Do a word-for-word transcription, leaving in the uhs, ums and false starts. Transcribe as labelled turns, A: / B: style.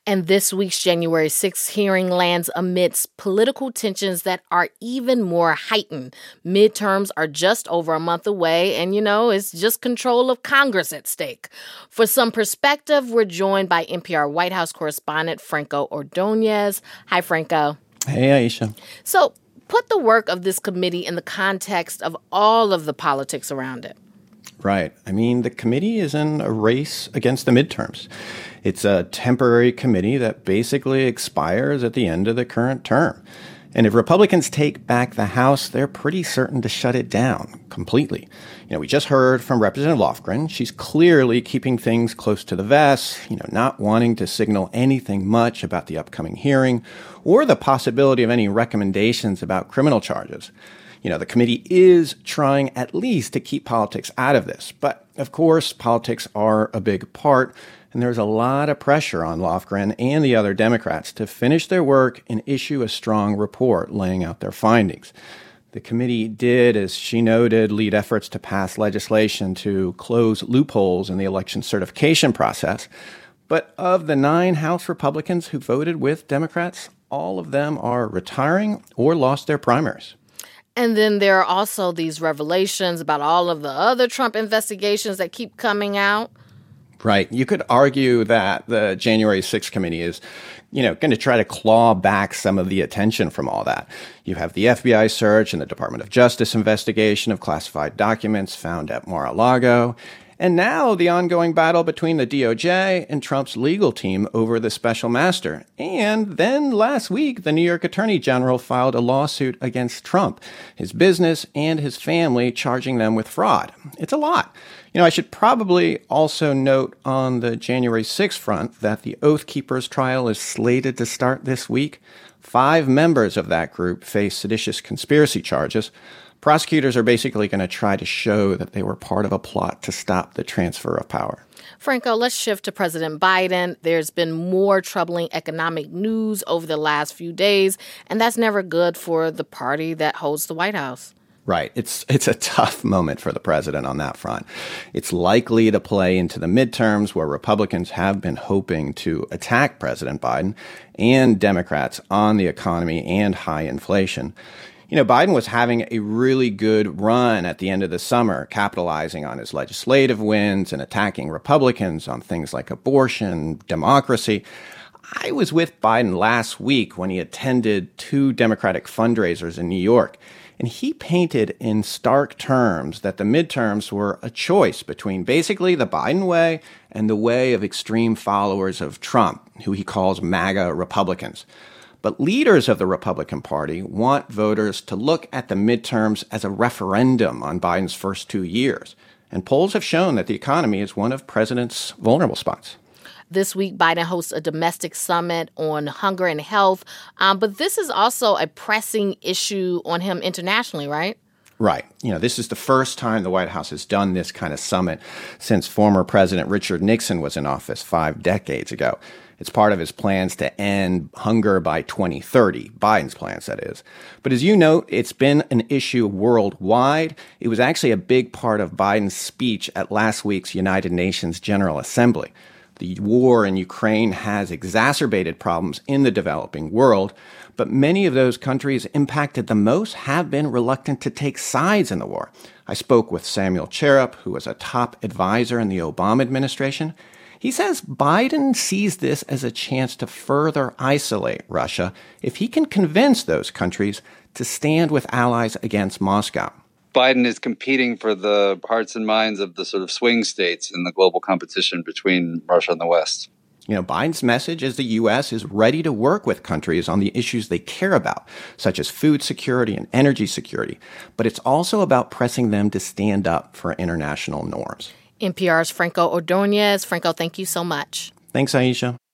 A: And this week's January sixth hearing lands amidst political tensions that are even more heightened. Midterms are just over a month away, and, you know, it's just control of Congress at stake. For some perspective, we're joined by N P R White House correspondent Franco Ordonez. Hi, Franco.
B: Hey, Aisha.
A: So put the work of this committee in the context of all of the politics around it.
B: Right. I mean, the committee is in a race against the midterms. It's a temporary committee that basically expires at the end of the current term. And if Republicans take back the House, they're pretty certain to shut it down completely. You know, we just heard from Representative Lofgren. She's clearly keeping things close to the vest, you know, not wanting to signal anything much about the upcoming hearing or the possibility of any recommendations about criminal charges. You know, the committee is trying at least to keep politics out of this. But, of course, politics are a big part, and there's a lot of pressure on Lofgren and the other Democrats to finish their work and issue a strong report laying out their findings. The committee did, as she noted, lead efforts to pass legislation to close loopholes in the election certification process. But of the nine House Republicans who voted with Democrats, all of them are retiring or lost their primaries.
A: And then there are also these revelations about all of the other Trump investigations that keep coming out.
B: Right. You could argue that the January sixth committee is, you know, going to try to claw back some of the attention from all that. You have the F B I search and the Department of Justice investigation of classified documents found at Mar-a-Lago. And now the ongoing battle between the D O J and Trump's legal team over the special master. And then last week, the New York Attorney General filed a lawsuit against Trump, his business, and his family, charging them with fraud. It's a lot. You know, I should probably also note on the January sixth front that the Oath Keepers trial is slated to start this week. Five members of that group face seditious conspiracy charges. Prosecutors are basically going to try to show that they were part of a plot to stop the transfer of power.
A: Franco, let's shift to President Biden. There's been more troubling economic news over the last few days, and that's never good for the party that holds the White House.
B: Right. It's it's a tough moment for the president on that front. It's likely to play into the midterms where Republicans have been hoping to attack President Biden and Democrats on the economy and high inflation. You know, Biden was having a really good run at the end of the summer, capitalizing on his legislative wins and attacking Republicans on things like abortion, democracy. I was with Biden last week when he attended two Democratic fundraisers in New York, and he painted in stark terms that the midterms were a choice between basically the Biden way and the way of extreme followers of Trump, who he calls MAGA Republicans. But leaders of the Republican Party want voters to look at the midterms as a referendum on Biden's first two years. And polls have shown that the economy is one of the president's vulnerable spots.
A: This week, Biden hosts a domestic summit on hunger and health. Um, but this is also a pressing issue on him internationally, right?
B: Right. You know, this is the first time the White House has done this kind of summit since former President Richard Nixon was in office five decades ago. It's part of his plans to end hunger by twenty thirty, Biden's plans, that is. But as you note, it's been an issue worldwide. It was actually a big part of Biden's speech at last week's United Nations General Assembly. The war in Ukraine has exacerbated problems in the developing world, but many of those countries impacted the most have been reluctant to take sides in the war. I spoke with Samuel Cherop, who was a top advisor in the Obama administration. He says Biden sees this as a chance to further isolate Russia if he can convince those countries to stand with allies against Moscow.
C: Biden is competing for the hearts and minds of the sort of swing states in the global competition between Russia and the West.
B: You know, Biden's message is the U S is ready to work with countries on the issues they care about, such as food security and energy security. But it's also about pressing them to stand up for international norms.
A: N P R's Franco Ordonez. Franco, thank you so much.
B: Thanks, Aisha.